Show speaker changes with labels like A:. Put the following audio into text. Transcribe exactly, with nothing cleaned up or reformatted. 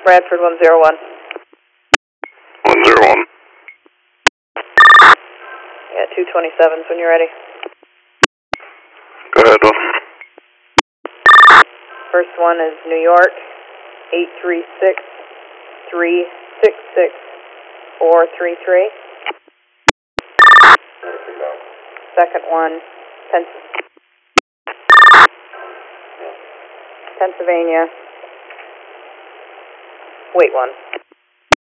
A: Bradford one zero one.
B: one zero one.
A: Yeah, two twenty-sevens when you're ready.
B: Go ahead, Bill.
A: First one is New York, eight three six, three six six, four three three. Second one, Pens- Pennsylvania. Wait one.